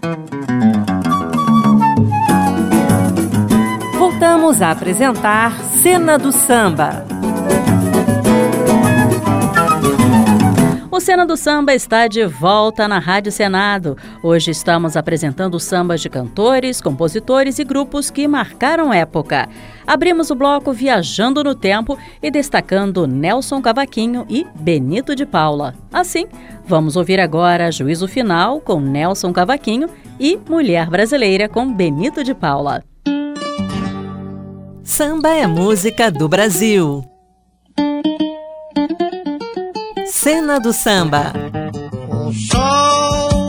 Voltamos a apresentar Cena do Samba. O Cena do Samba está de volta na Rádio Senado. Hoje estamos apresentando sambas de cantores, compositores e grupos que marcaram época. Abrimos o bloco Viajando no Tempo e destacando Nelson Cavaquinho e Benito de Paula. Assim, vamos ouvir agora Juízo Final com Nelson Cavaquinho e Mulher Brasileira com Benito de Paula. Samba é música do Brasil. Cena do Samba. O sol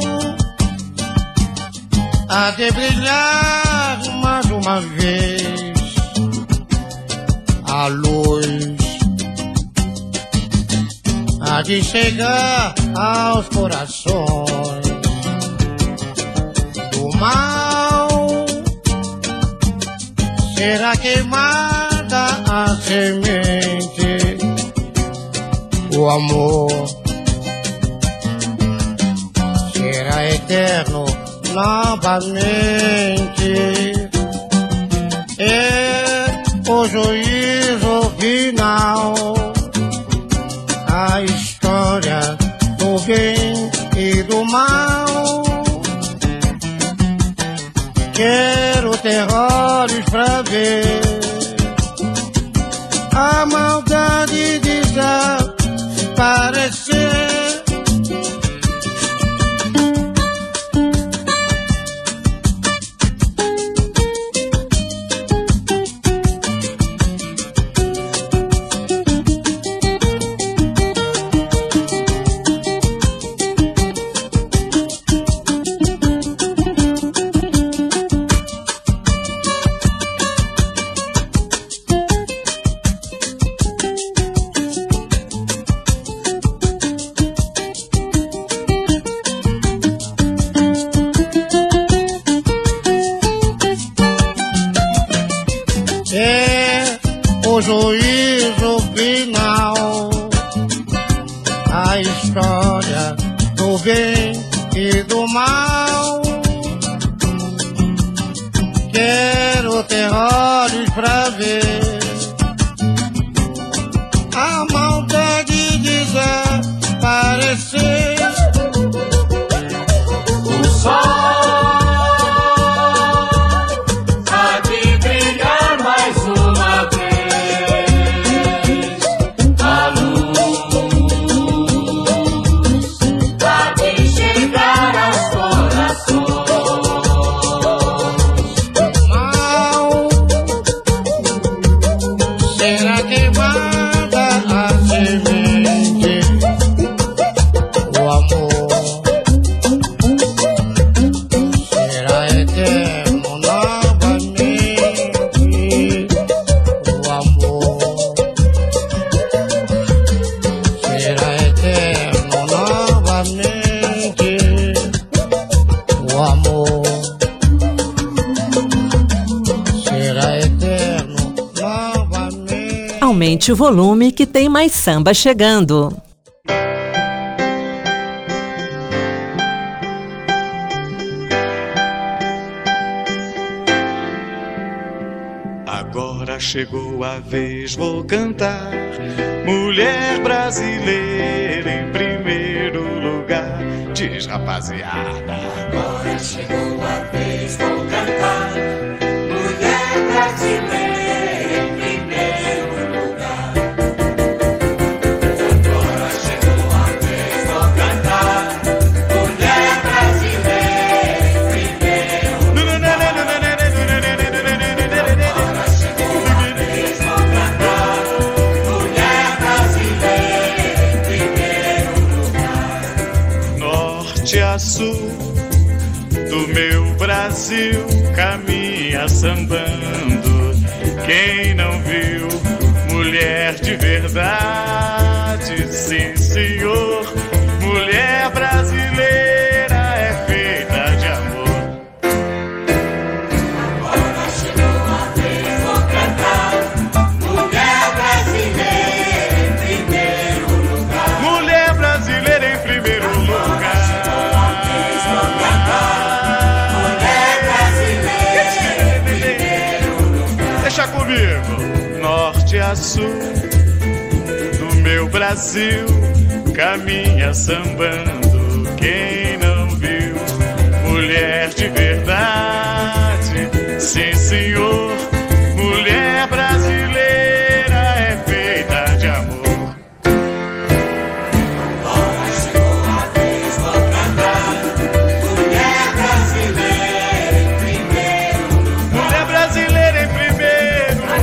há de brilhar mais uma vez, a luz há de chegar aos corações do mal. Será queimada a semente, o amor será eterno novamente. É o juízo final, a história do bem e do mal. Quero ter olhos pra ver a maldade desaparecer. O juízo final, a história do bem e do mal. Quero ter olhos pra ver a maldade desaparecer. O sol Aumente o volume que tem mais samba chegando. Agora chegou a vez, vou cantar. Mulher brasileira em primeiro lugar. Diz, rapaziada. Agora chegou a vez, vou cantar. Mulher brasileira. Sul do meu Brasil caminha sambando. Quem não viu mulher de verdade, sim senhor, mulher brasileira é feita de amor. Agora chegou a vez, vou cantar. Mulher brasileira em primeiro lugar. Mulher brasileira em primeiro lugar. a sul do meu Brasil caminha sambando. Quem não viu mulher de verdade? Sim, senhor, mulher brasileira é feita de amor. Agora chegou a vez, vou cantar. Mulher brasileira em primeiro lugar. Mulher brasileira em primeiro lugar.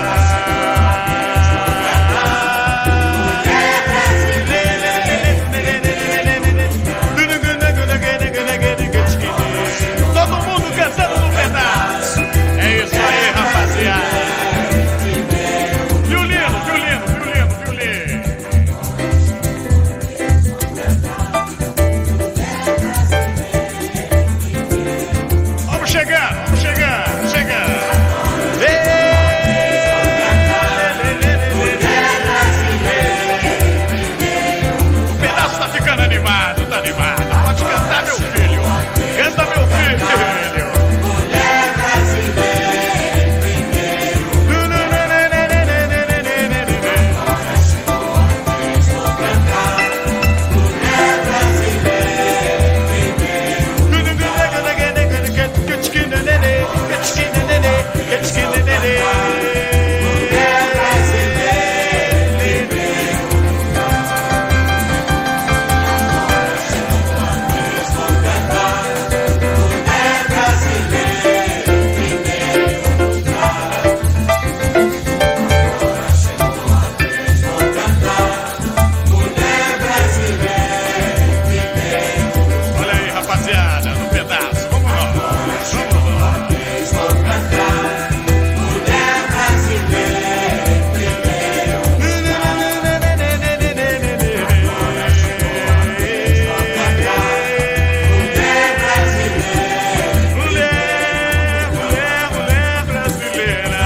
Mulher brasileira Todo mundo cantando no pedaço. É isso aí, rapaziada. Violino, violino, violino, violino. Vamos chegando, vamos chegando, chegando. O pedaço tá ficando animado, tá animado. Pode cantar, meu filho. Canta, meu filho. mulher brasileira em primeiro Olha aí, rapaziada, no pedaço. Vamos lá. Vamos lá. mulher brasileira em primeiro Mulher brasileira.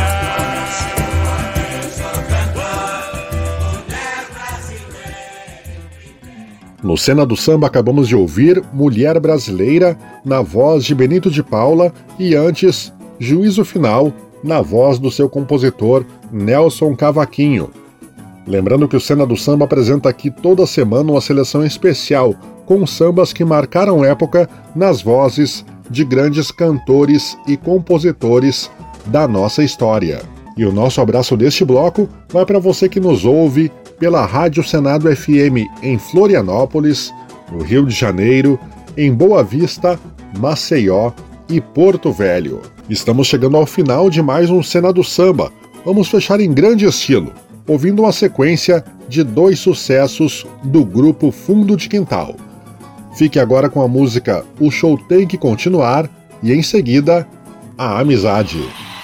No Cena do Samba acabamos de ouvir Mulher Brasileira, na voz de Benito de Paula, e antes, Juízo Final, na voz do seu compositor Nelson Cavaquinho. Lembrando que o Cena do Samba apresenta aqui toda semana uma seleção especial com sambas que marcaram época nas vozes de grandes cantores e compositores da nossa história. E o nosso abraço deste bloco vai para você que nos ouve pela Rádio Senado FM em Florianópolis, no Rio de Janeiro, em Boa Vista, Maceió e Porto Velho. Estamos chegando ao final de mais um Cena do Samba. Vamos fechar em grande estilo, ouvindo uma sequência de 2 sucessos do grupo Fundo de Quintal. Fique agora com a música O Show Tem Que Continuar e, em seguida, A Amizade.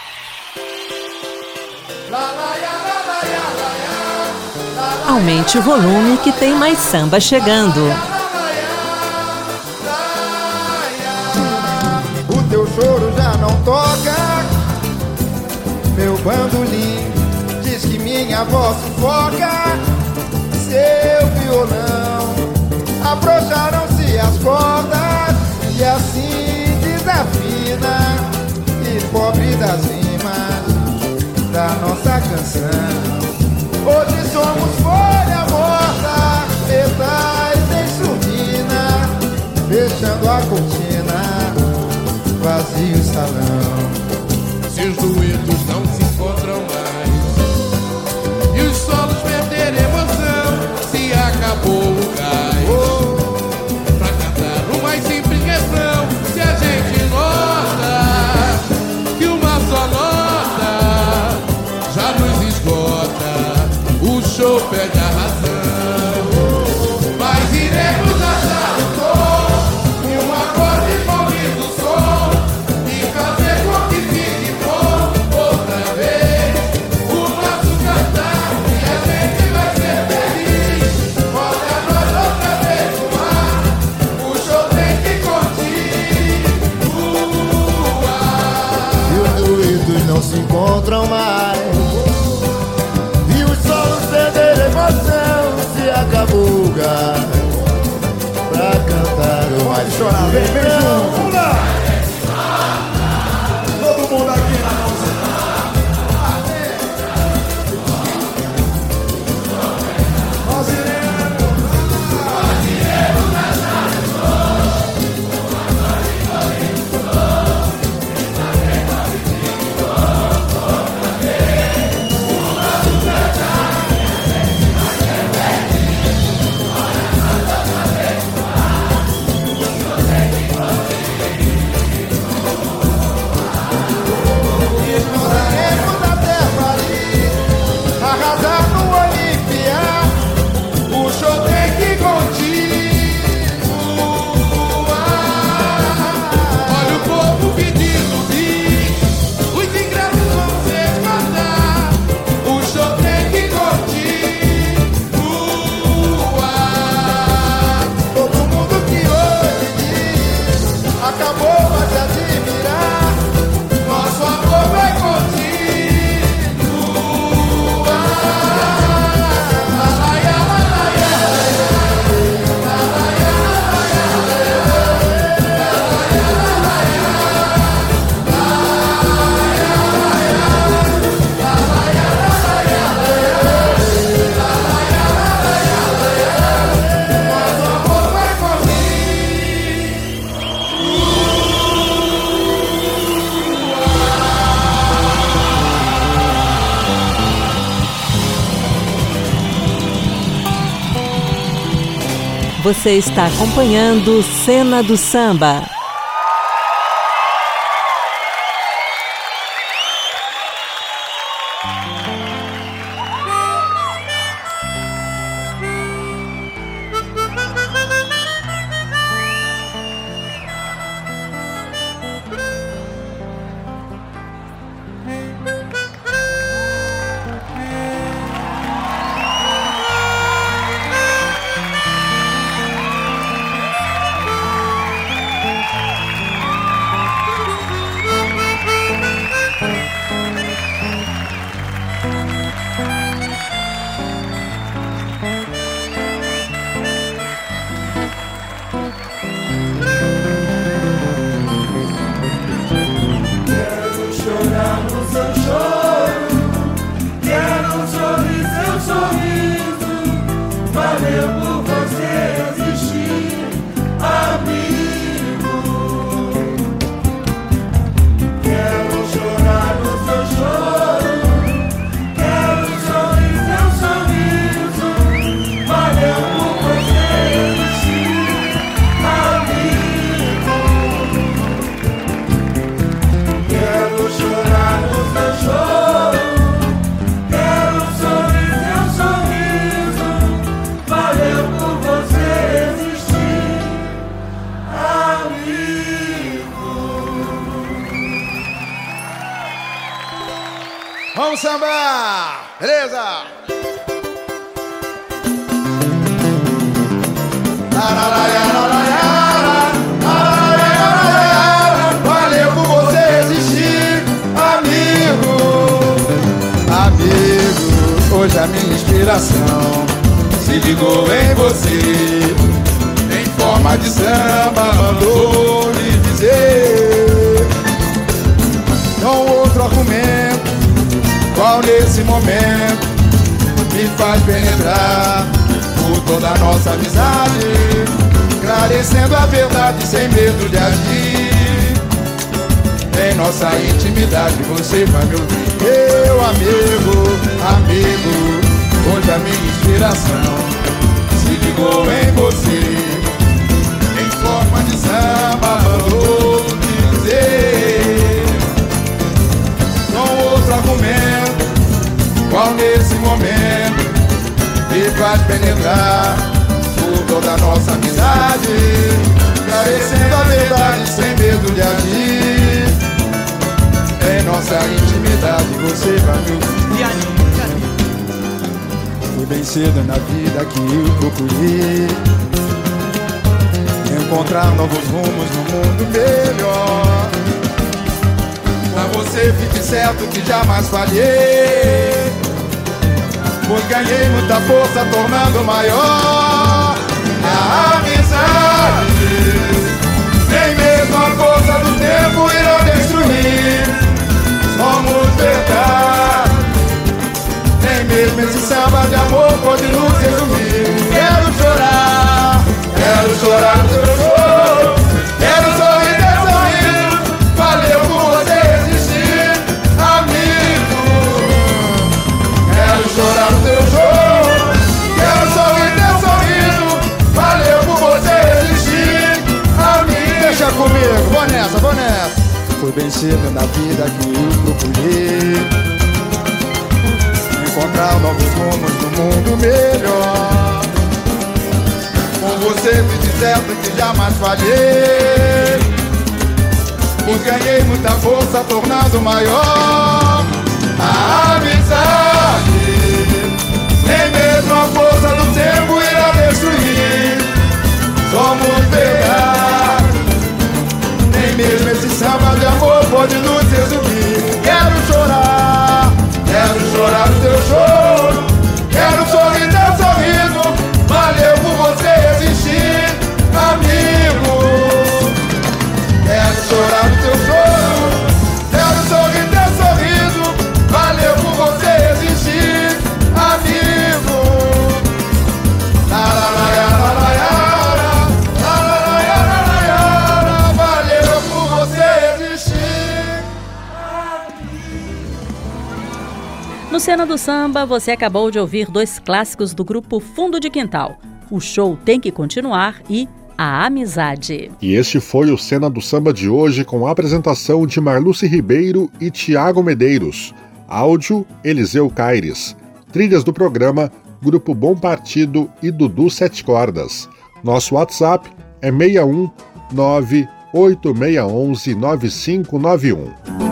Aumente o volume que tem mais samba chegando. O teu choro já não toca. Meu bandolim diz que minha voz sufoca. Seu violão, afrouxaram-se as cordas e assim desafina. E pobre das rimas da nossa canção. Hoje somos folha morta, metais em surdina, fechando a cortina, vazio salão. Se os duetos não se encontram mais e os solos perderam emoção, se acabou o gás pra cantar o mais simples refrão. Se a gente nota que uma só nota já nos esgota, o show perde a razão. Mas iremos achar o tom e um acorde bonito do som e fazer com que fique bom outra vez o nosso cantar e a gente vai ser feliz. Olha nós outra vez no ar, o show tem que continuar. E os duetos não se encontram mais, e os solos perderam emoção, se acabou o gás pra cantar o mais chorar. Vem junto, vamos lá! Todo mundo aqui na mão. Você está acompanhando Cena do Samba. Vamos sambar! Beleza? Valeu por você existir, amigo. Amigo, hoje a minha inspiração se ligou em você. Em forma de samba, mandou lhe dizer. Não outro argumento, qual nesse momento me faz penetrar por toda a nossa amizade, esclarecendo a verdade sem medo de agir. Em nossa intimidade você vai me ouvir. Meu amigo, amigo, hoje a minha inspiração se ligou em você. Em forma de samba, mandou me dizer. Com outro argumento, qual nesse momento me faz penetrar por toda a nossa amizade, esclarecendo a verdade sem medo de agir. Em nossa intimidade você vai me ouvir. Foi bem cedo na vida que eu procurei encontrar novos rumos no mundo melhor. Pra você fique certo que jamais falhei, pois ganhei muita força tornando maior a amizade. Nem mesmo a força do tempo irá destruir. Somos verdade. Nem mesmo esse samba de amor pode nos resumir. Quero chorar no seu choro. Quero sorrir teu sorriso. Valeu por você existir, amigo. Quero chorar no teu choro. Quero sorrir teu sorriso. Valeu por você existir, amigo. Deixa comigo, vou nessa, vou nessa. Foi bem cedo na vida que eu procurei encontrar novos rumos no mundo melhor. Com você fiz certo que jamais falhei, pois ganhei muita força tornando maior a amizade. Nem mesmo a força do tempo irá destruir. Somos verdade. Nem mesmo esse samba de amor pode nos resumir. Quero chorar no teu choro. Quero sorrir teu sorriso. Valeu por você existir, amigo. Quero chorar no teu choro. Quero sorrir teu sorriso. Valeu por você existir, amigo. La la la ya, la la ya, la la la ya, la la ya. Valeu por você existir, amigo. No Cena do Samba, você acabou de ouvir dois clássicos do grupo Fundo de Quintal, O show tem que continuar e a amizade. E este foi o Cena do Samba de hoje, com a apresentação de Marluce Ribeiro e Tiago Medeiros. Áudio, Eliseu Caires. Trilhas do programa, Grupo Bom Partido e Dudu Sete Cordas. Nosso WhatsApp é 61 98611 9591.